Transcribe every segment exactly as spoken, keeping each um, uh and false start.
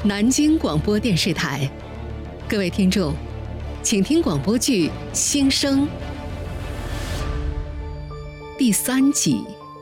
南京广播电视台。各位听众，请听广播剧《新生》第三集。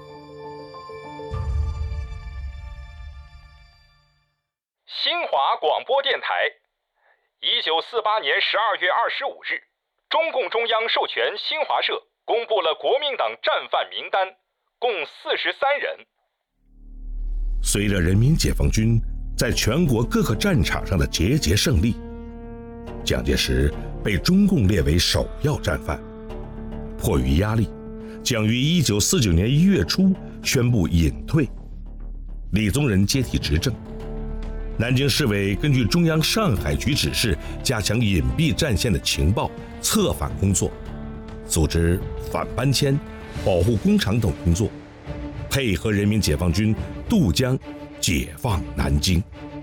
新华广播电台，一九四八年十二月二十五日，中共中央授权新华社公布了国民党战犯名单，共四十三人。 随着人民解放军在全国各个战场上的节节胜利，蒋介石被中共列为首要战犯。迫于压力，蒋于一九四九年一月初宣布隐退，李宗仁接替执政。南京市委根据中央上海局指示，加强隐蔽战线的情报策反工作，组织反搬迁、保护工厂等工作，配合人民解放军渡江解放南京。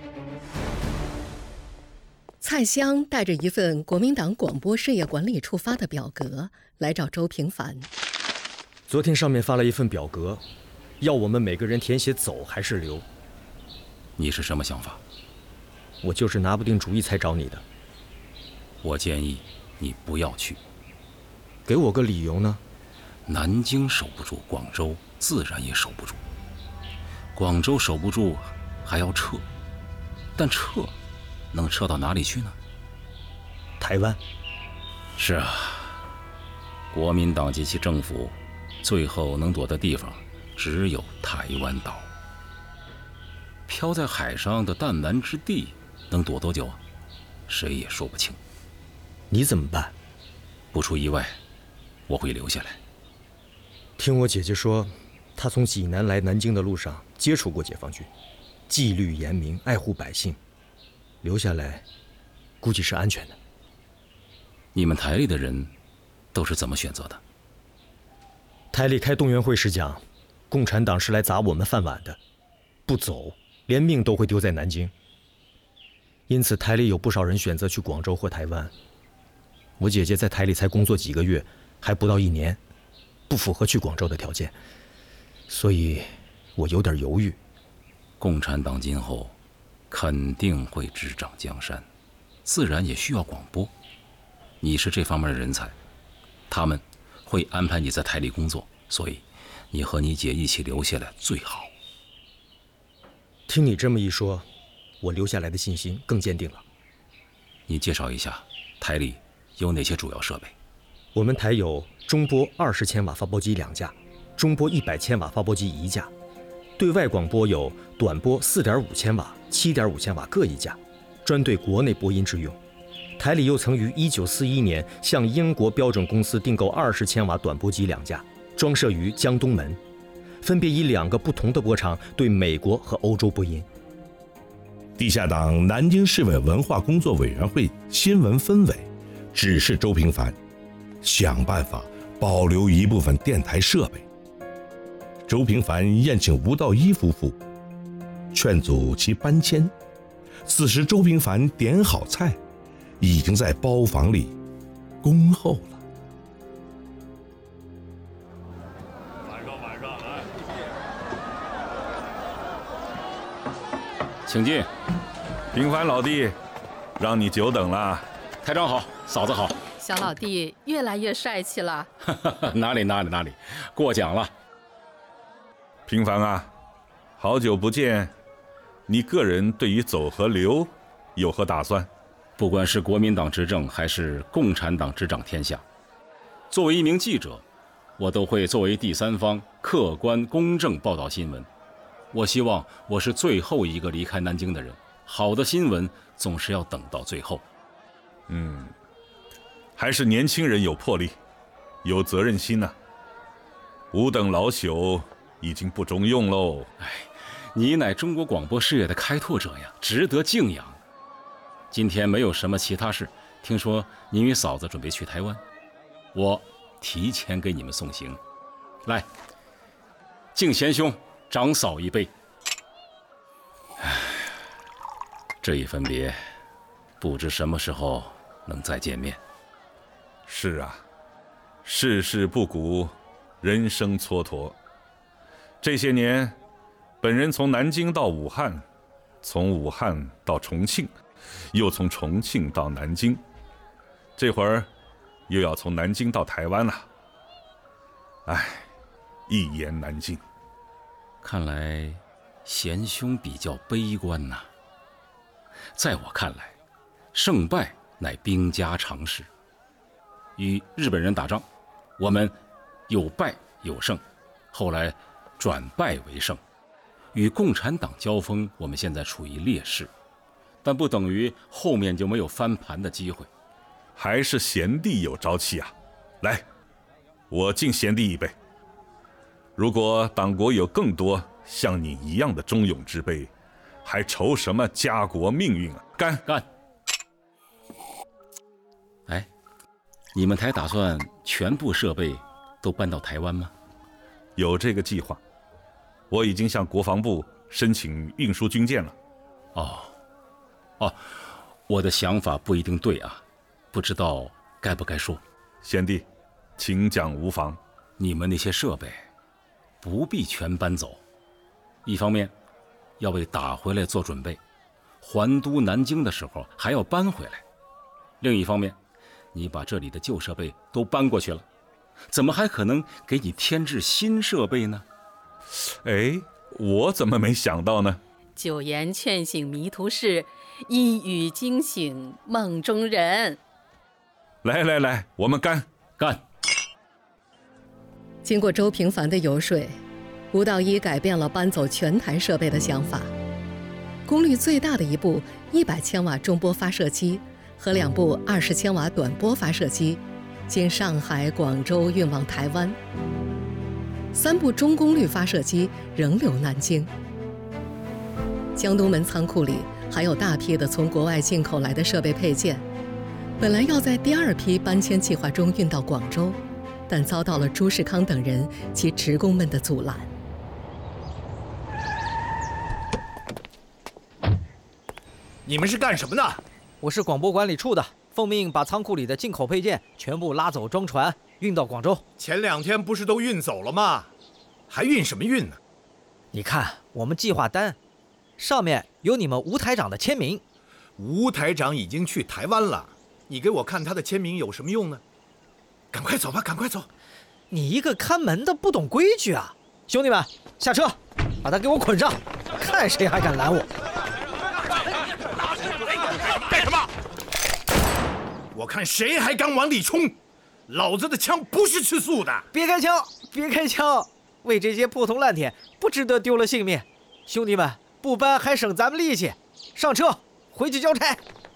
蔡襄带着一份国民党广播事业管理处发的表格来找周平凡。 昨天上面发了一份表格，要我们每个人填写走还是留。 你是什么想法？ 我就是拿不定主意才找你的。 我建议你不要去。 给我个理由呢？ 南京守不住，广州自然也守不住。广州守不住还要撤，但撤能撤到哪里去呢？ 台湾。 是啊，国民党及其政府最后能躲的地方只有台湾岛。飘在海上的弹丸之地能躲多久啊？谁也说不清。 你怎么办？ 不出意外，我会留下来。 听我姐姐说，她从济南来南京的路上接触过解放军，纪律严明，爱护百姓。留下来估计是安全的。 你们台里的人都是怎么选择的？ 台里开动员会时讲，共产党是来砸我们饭碗的，不走连命都会丢在南京。因此台里有不少人选择去广州或台湾。我姐姐在台里才工作几个月，还不到一年，不符合去广州的条件，所以我有点犹豫。 共产党今后肯定会执掌江山，自然也需要广播。你是这方面的人才，他们会安排你在台里工作，所以你和你姐一起留下来最好。 听你这么一说，我留下来的信心更坚定了。 你介绍一下台里有哪些主要设备？ 我们台有中波二十千瓦发波机两架，中波一百千瓦发波机一架，对外广播有短波四点五千瓦、七点五千瓦各一架，专对国内播音之用。台里又曾于一九四一年向英国标准公司订购二十千瓦短波机两架，装设于江东门，分别以两个不同的波长对美国和欧洲播音。 地下党南京市委文化工作委员会新闻分委指示周平凡想办法保留一部分电台设备。周平凡宴请吴道一夫妇，劝阻其搬迁。此时周平凡点好菜，已经在包房里恭候了。 晚上晚上来， 请进。 平凡老弟，让你久等了。 台长好，嫂子好。 小老弟越来越帅气了。 哪里哪里哪里，过奖了。 平凡啊，好久不见，你个人对于走和留有何打算？ 不管是国民党执政还是共产党执掌天下，作为一名记者，我都会作为第三方客观公正报道新闻。我希望我是最后一个离开南京的人，好的新闻总是要等到最后。 嗯，还是年轻人有魄力，有责任心啊。吾等老朽已经不中用喽。 哎，你乃中国广播事业的开拓者呀，值得敬仰。今天没有什么其他事，听说您与嫂子准备去台湾，我提前给你们送行。来，敬贤兄长嫂一杯。唉，这一分别，不知什么时候能再见面。 是啊，世事不古，人生蹉跎。这些年，本人从南京到武汉， 从武汉到重庆，又从重庆到南京，这会儿又要从南京到台湾了。唉，一言难尽。 看来贤兄比较悲观呐、啊。在我看来，胜败乃兵家常事。与日本人打仗，我们有败有胜，后来转败为胜。与共产党交锋，我们现在处于劣势，但不等于后面就没有翻盘的机会。 还是贤弟有朝气啊！来，我敬贤弟一杯。如果党国有更多像你一样的忠勇之辈，还愁什么家国命运啊？干干！哎，你们台打算全部设备都搬到台湾吗？ 有这个计划，我已经向国防部申请运输军舰了。 哦，哦，我的想法不一定对啊，不知道该不该说。 贤弟，请讲无妨。 你们那些设备不必全搬走，一方面要为打回来做准备，还都南京的时候还要搬回来；另一方面，你把这里的旧设备都搬过去了，怎么还可能给你添置新设备呢？ 哎，我怎么没想到呢？ 九言劝醒迷途事，一语惊醒梦中人。 来来来，我们干干！ 经过周平凡的游说，吴道一改变了搬走全台设备的想法。功率最大的一部一百千瓦中波发射机和两部二十千瓦短波发射机，经上海、广州运往台湾。三部中功率发射机仍留南京。江东门仓库里还有大批的从国外进口来的设备配件，本来要在第二批搬迁计划中运到广州，但遭到了朱世康等人及职工们的阻拦。 你们是干什么的？ 我是广播管理处的，奉命把仓库里的进口配件全部拉走装船，运到广州。 前两天不是都运走了吗？还运什么运呢？ 你看我们计划单，上面有你们吴台长的签名。 吴台长已经去台湾了，你给我看他的签名有什么用呢？赶快走吧，赶快走！ 你一个看门的不懂规矩啊！兄弟们，下车，把他给我捆上，看谁还敢拦我！ 干什么？我看谁还敢往里冲！老子的枪不是吃素的！ 别开枪，别开枪！为这些破铜烂铁，不值得丢了性命。兄弟们，不搬还省咱们力气。上车，回去交差。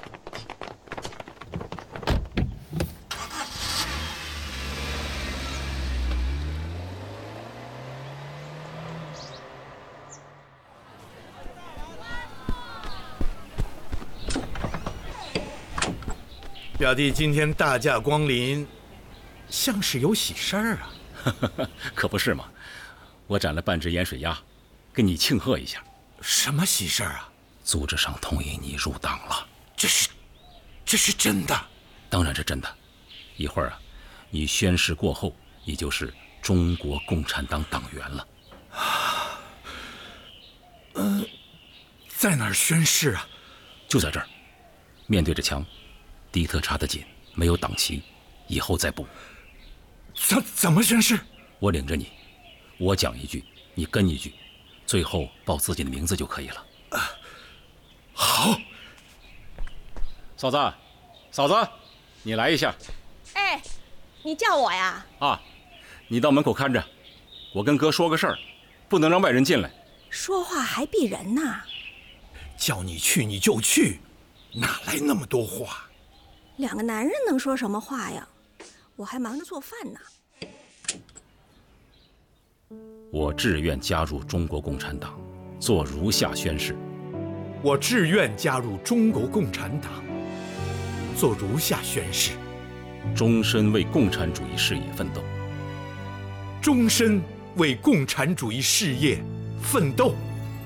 表弟今天大驾光临，像是有喜事儿啊。 可不是嘛，我斩了半只盐水鸭，跟你庆贺一下。 什么喜事儿啊？ 组织上同意你入党了。 这是，这是真的？ 当然是真的。一会儿啊，你宣誓过后，你就是中国共产党党员了。 啊，呃，在哪儿宣誓啊？ 就在这儿，面对着墙，迪特插得紧，没有党旗，以后再补。 怎怎么宣誓？ 我领着你，我讲一句，你跟一句，最后报自己的名字就可以了。 啊，好。 嫂子，嫂子，你来一下。 哎，你叫我呀？ 啊，你到门口看着，我跟哥说个事儿，不能让外人进来。 说话还避人呐？ 叫你去你就去，哪来那么多话？ 两个男人能说什么话呀？我还忙着做饭呢。 我志愿加入中国共产党，做如下宣誓。 我志愿加入中国共产党，做如下宣誓： 终身为共产主义事业奋斗。 终身为共产主义事业奋斗。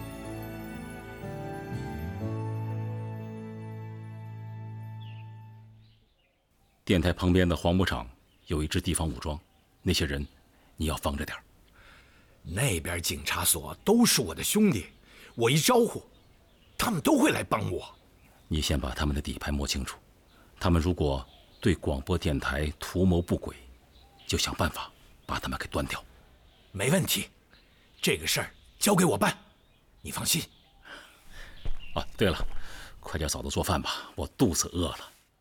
电台旁边的黄牧场有一支地方武装，那些人你要防着点。 那边警察所都是我的兄弟，我一招呼， 他们都会来帮我。 你先把他们的底牌摸清楚，他们如果对广播电台图谋不轨，就想办法把他们给端掉。 没问题，这个事儿交给我办，你放心。 啊，对了，快点嫂子做饭吧，我肚子饿了。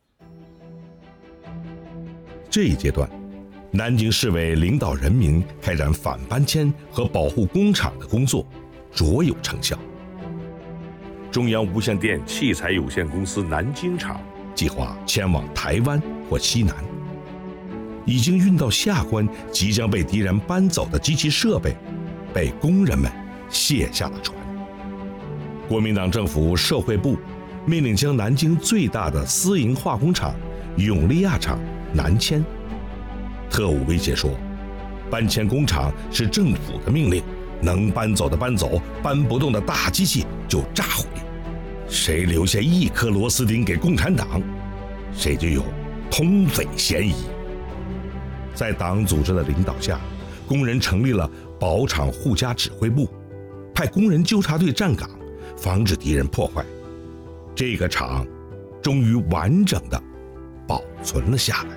这一阶段，南京市委领导人民开展反搬迁和保护工厂的工作，卓有成效。中央无线电器材有限公司南京厂计划迁往台湾或西南，已经运到下关即将被敌人搬走的机器设备，被工人们卸下了船。国民党政府社会部命令将南京最大的私营化工厂永利亚厂南迁。特务威胁说，搬迁工厂是政府的命令，能搬走的搬走，搬不动的大机器就炸毁。谁留下一颗螺丝钉给共产党，谁就有通匪嫌疑。在党组织的领导下，工人成立了保厂护家指挥部，派工人纠察队站岗，防止敌人破坏。这个厂终于完整的保存了下来。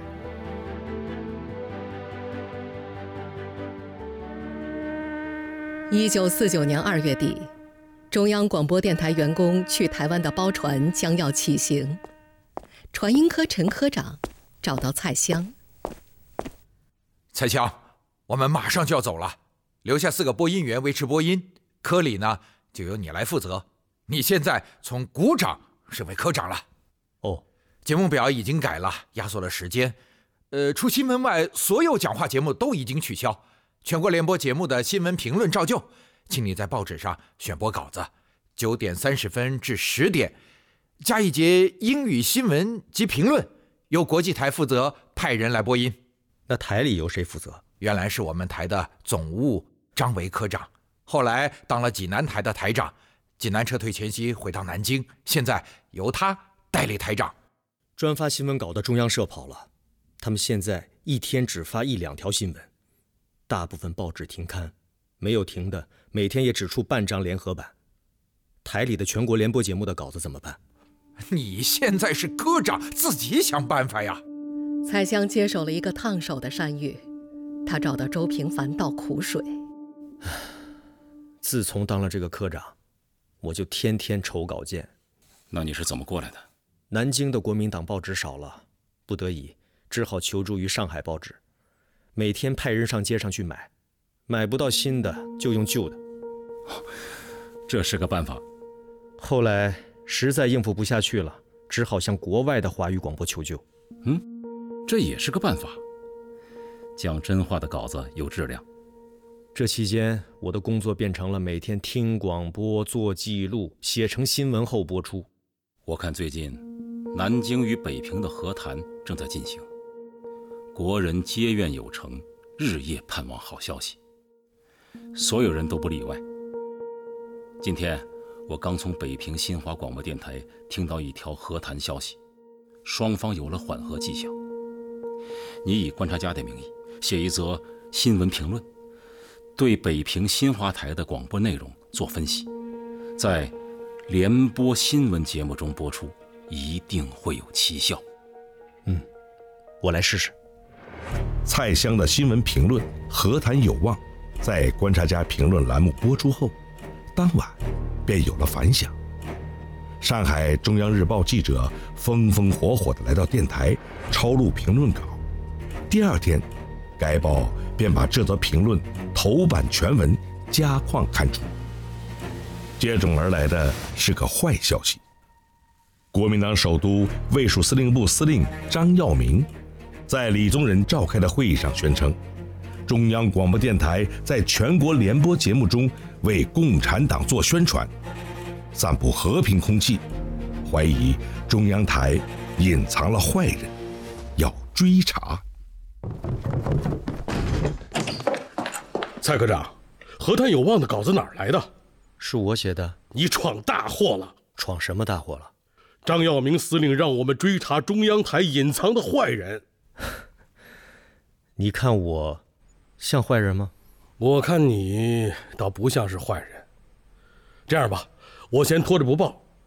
一九四九年二月底，中央广播电台员工去台湾的包船将要起行，传音科陈科长找到蔡襄。 蔡襄，我们马上就要走了，留下四个播音员维持播音，科里呢就由你来负责。你现在从股长升为科长了。 哦， 节目表已经改了，压缩了时间。呃，除新闻外，所有讲话节目都已经取消。全国联播节目的新闻评论照旧，请你在报纸上选播稿子，九点三十分至十点，加一节英语新闻及评论，由国际台负责派人来播音。 那台里由谁负责？ 原来是我们台的总务张维科长，后来当了济南台的台长，济南撤退前夕回到南京，现在由他代理台长。 专发新闻稿的中央社跑了，他们现在一天只发一两条新闻。大部分报纸停刊，没有停的每天也只出半张联合版。台里的全国联播节目的稿子怎么办？ 你现在是科长，自己想办法呀。 蔡襄接手了一个烫手的山芋，他找到周平凡倒苦水。 自从当了这个科长，我就天天筹稿件。 那你是怎么过来的？ 南京的国民党报纸少了，不得已只好求助于上海报纸。每天派人上街上去买，买不到新的就用旧的， 这是个办法。 后来实在应付不下去了，只好向国外的华语广播求救。 嗯，这也是个办法。讲真话的稿子有质量。 这期间，我的工作变成了每天听广播、做记录、写成新闻后播出。 我看最近南京与北平的和谈正在进行。国人皆愿有成，日夜盼望好消息，所有人都不例外。今天我刚从北平新华广播电台听到一条和谈消息，双方有了缓和迹象。你以观察家的名义写一则新闻评论，对北平新华台的广播内容做分析，在联播新闻节目中播出，一定会有奇效。 嗯，我来试试。 蔡襄的新闻评论和谈有望，在观察家评论栏目播出后，当晚便有了反响。上海中央日报记者风风火火地来到电台抄录评论稿，第二天该报便把这则评论头版全文加框刊出。接踵而来的是个坏消息，国民党首都卫戍司令部司令张耀明在李宗仁召开的会议上宣称，中央广播电台在全国联播节目中为共产党做宣传，散布和平空气，怀疑中央台隐藏了坏人，要追查。 蔡科长，和谈有望的稿子哪儿来的？ 是我写的。 你闯大祸了！ 闯什么大祸了？ 张耀明司令让我们追查中央台隐藏的坏人。 你看我像坏人吗？ 我看你倒不像是坏人。这样吧，我先拖着不报，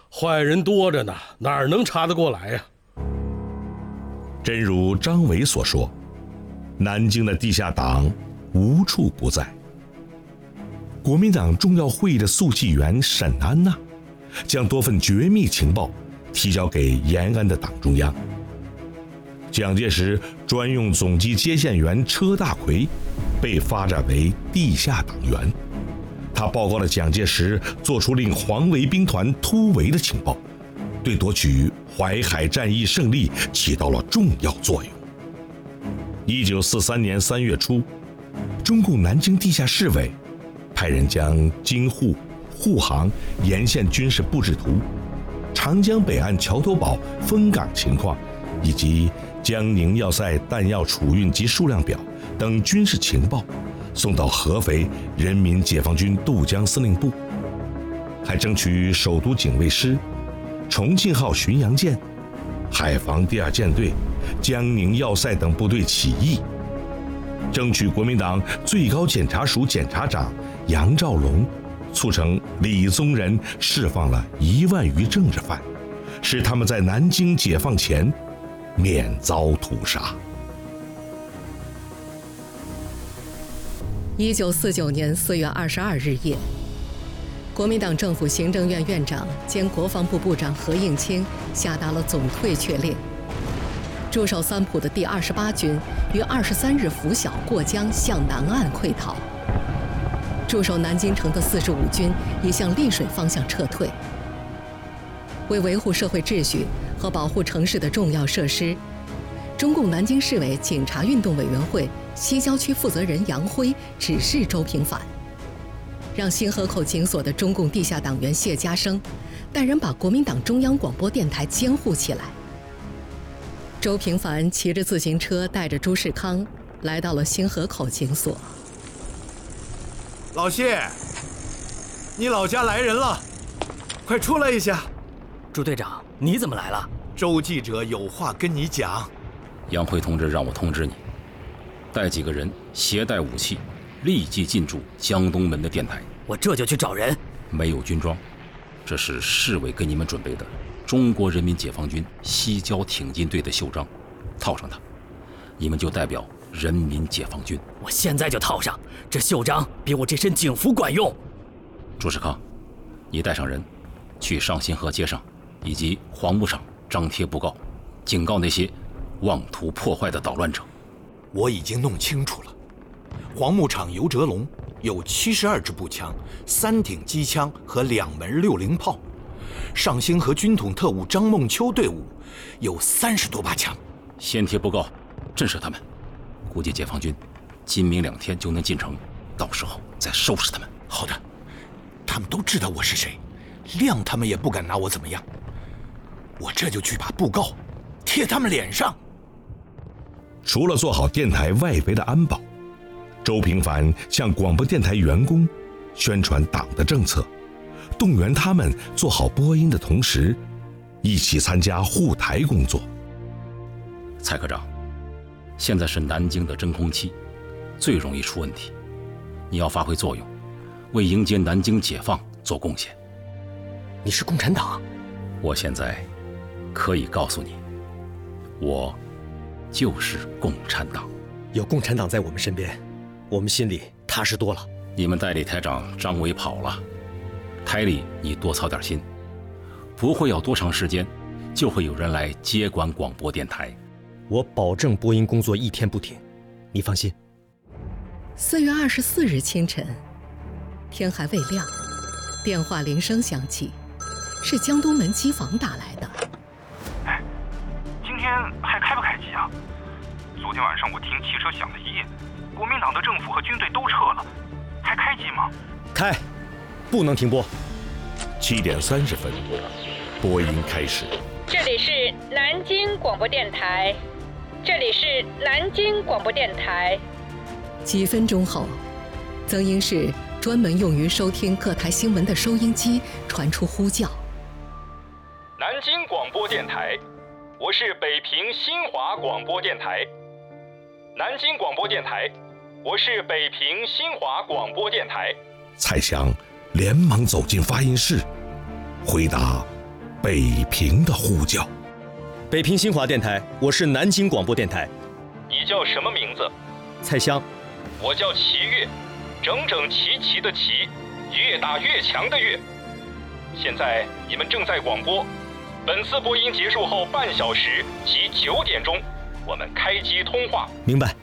坏人多着呢，哪能查得过来呀？ 真如张伟所说，南京的地下党无处不在。国民党重要会议的速记员沈安娜将多份绝密情报提交给延安的党中央。蒋介石专用总机接线员车大奎被发展为地下党员，他报告了蒋介石做出令黄维兵团突围的情报，对夺取淮海战役胜利起到了重要作用。一九四三年三月初，中共南京地下市委派人将京沪、沪杭沿线军事布置图、长江北岸桥头堡封港情况以及江宁要塞弹药储运及数量表等军事情报送到合肥人民解放军渡江司令部，还争取首都警卫师、重庆号巡洋舰、海防第二舰队、江宁要塞等部队起义，争取国民党最高检察署检察长杨兆龙促成李宗仁释放了一万余政治犯，使他们在南京解放前免遭屠杀。 一九四九年四月二十二日夜，国民党政府行政院院长兼国防部部长何应钦下达了总退却令。驻守三浦的第二十八军于二十三日拂晓过江，向南岸溃逃。驻守南京城的四十五军已向丽水方向撤退。为维护社会秩序和保护城市的重要设施，中共南京市委警察运动委员会西郊区负责人杨辉指示周平反，让新河口警所的中共地下党员谢家生带人把国民党中央广播电台监护起来。周平凡骑着自行车带着朱世康来到了新河口警所。 老谢，你老家来人了，快出来一下。 朱队长，你怎么来了？ 周记者有话跟你讲。 杨辉同志让我通知你，带几个人携带武器，立即进驻江东门的电台。 我这就去找人。 没有军装，这是市委给你们准备的中国人民解放军西郊挺进队的袖章，套上它，你们就代表人民解放军。 我现在就套上，这袖章比我这身警服管用。 朱世康，你带上人，去上新河街上以及黄牧场张贴布告，警告那些妄图破坏的捣乱者。 我已经弄清楚了，黄牧场游哲龙有七十二支步枪、三挺机枪和两门六零炮，上新河军统特务张梦秋队伍有三十多把枪。 先贴布告，震慑他们。估计解放军今明两天就能进城，到时候再收拾他们。 好的，他们都知道我是谁，谅他们也不敢拿我怎么样。我这就去把布告贴他们脸上。 除了做好电台外围的安保，周平凡向广播电台员工宣传党的政策，动员他们做好播音的同时，一起参加护台工作。 蔡科长，现在是南京的真空期，最容易出问题，你要发挥作用，为迎接南京解放做贡献。 你是共产党？ 我现在可以告诉你，我就是共产党。 有共产党在我们身边，我们心里踏实多了。 你们代理台长张伟跑了，台里你多操点心，不会要多长时间，就会有人来接管广播电台。 我保证播音工作一天不停，你放心。 四月二十四日清晨，天还未亮，电话铃声响起，是江东门机房打来的。 哎，今天还开不开机啊？昨天晚上我听汽车响了一夜，国民党的政府和军队都撤了，还开机吗？ 开，不能停播。 七点三十分，播音开始。 这里是南京广播电台，这里是南京广播电台。 几分钟后，曾英市专门用于收听各台新闻的收音机传出呼叫。 南京广播电台，我是北平新华广播电台。南京广播电台，我是北平新华广播电台。 蔡翔连忙走进发音室，回答北平的呼叫。 北平新华电台，我是南京广播电台。 你叫什么名字？ 蔡襄。 我叫齐越，整整齐齐的齐，越打越强的越。现在你们正在广播，本次播音结束后半小时即九点钟，我们开机通话。 明白。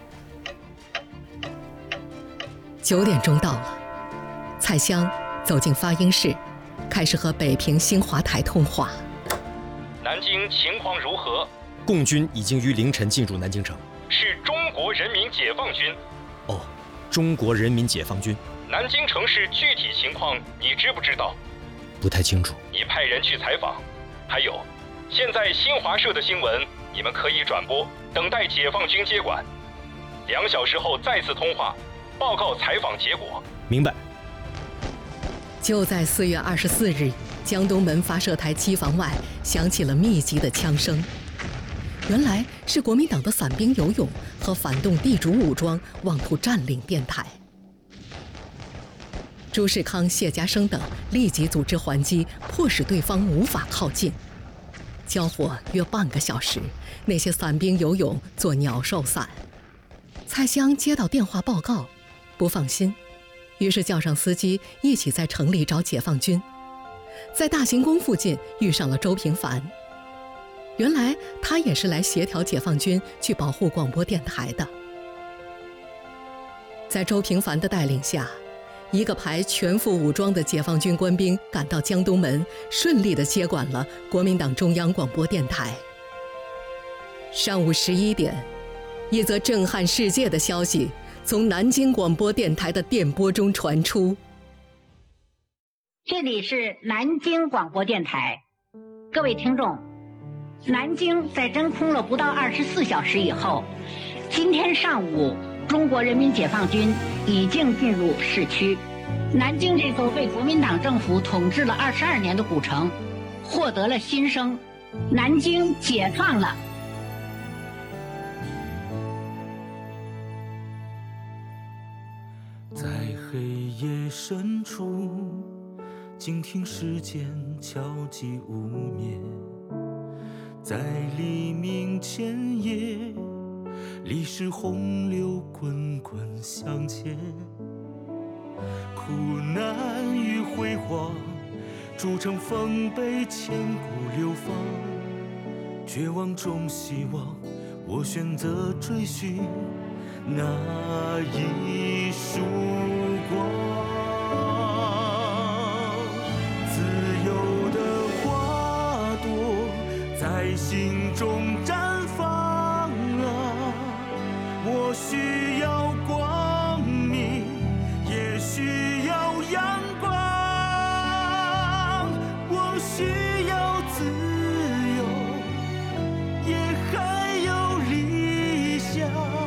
九点钟到了，蔡襄走进发音室，开始和北平新华台通话。 南京情况如何？ 共军已经于凌晨进入南京城。 是中国人民解放军。 哦，中国人民解放军。 南京城市具体情况你知不知道？ 不太清楚。 你派人去采访。还有，现在新华社的新闻你们可以转播，等待解放军接管。两小时后再次通话，报告采访结果。 明白。 就在四月二十四日，江东门发射台机房外响起了密集的枪声。原来是国民党的散兵游勇和反动地主武装妄图占领电台。朱世康、谢家生等立即组织还击，迫使对方无法靠近。交火约半个小时，那些散兵游勇做鸟兽散。蔡襄接到电话报告，不放心，于是叫上司机一起在城里找解放军。在大行宫附近遇上了周平凡。原来他也是来协调解放军去保护广播电台的。在周平凡的带领下，一个排全副武装的解放军官兵赶到江东门，顺利地接管了国民党中央广播电台。上午十一点，一则震撼世界的消息从南京广播电台的电波中传出。 这里是南京广播电台，各位听众，南京在真空了不到二十四小时以后，今天上午，中国人民解放军已经进入市区。南京这座被国民党政府统治了二十二年的古城，获得了新生，南京解放了。 在黑夜深处，静听世间悄寂无眠。在黎明前夜，历史洪流滚滚向前，苦难与辉煌铸成丰碑，千古流芳。绝望中希望，我选择追寻那一束光。自由的花朵在心中绽放啊，我需要光明，也需要阳光，我需要自由，也还有理想。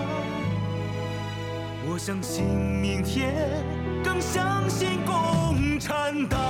我相信明天，更相信共产党。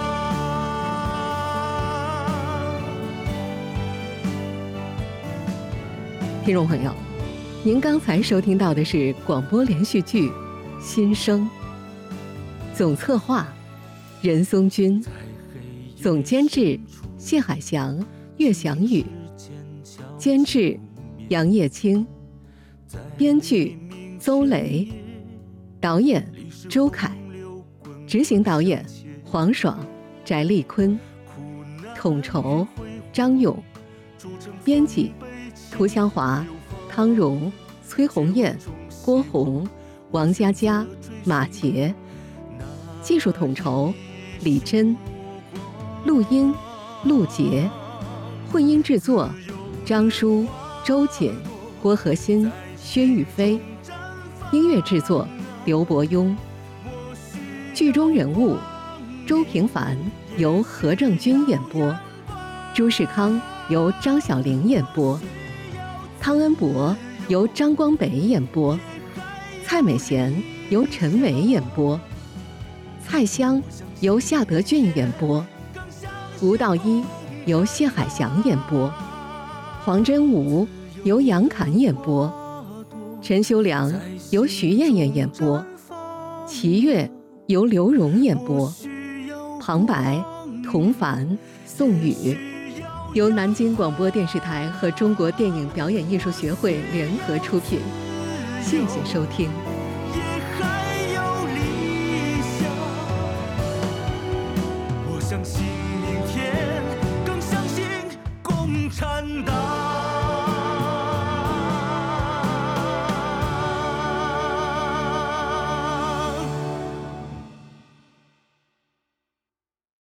听众朋友，您刚才收听到的是广播连续剧《新生》，总策划任松军，总监制谢海翔、岳翔宇，监制杨叶青，编剧邹雷，导演周凯，执行导演黄爽、翟丽坤，统筹张勇，编辑涂香华、汤荣、崔红艳、郭红、王佳佳、马杰，技术统筹李真，录音陆杰，混音制作张舒、周瑾、郭和新、薛玉飞，音乐制作刘伯庸。剧中人物周平凡由何正军演播，朱世康由张小玲演播，汤恩伯由张光北演播，蔡美贤由陈伟演播，蔡襄由夏德俊演播，吴道一由谢海翔演播，黄真武由杨侃演播，陈修良由徐艳艳演播，齐越由刘荣演播，旁白童凡、宋宇，由南京广播电视台和中国电影表演艺术学会联合出品。谢谢收听。 也还有理想，我相信。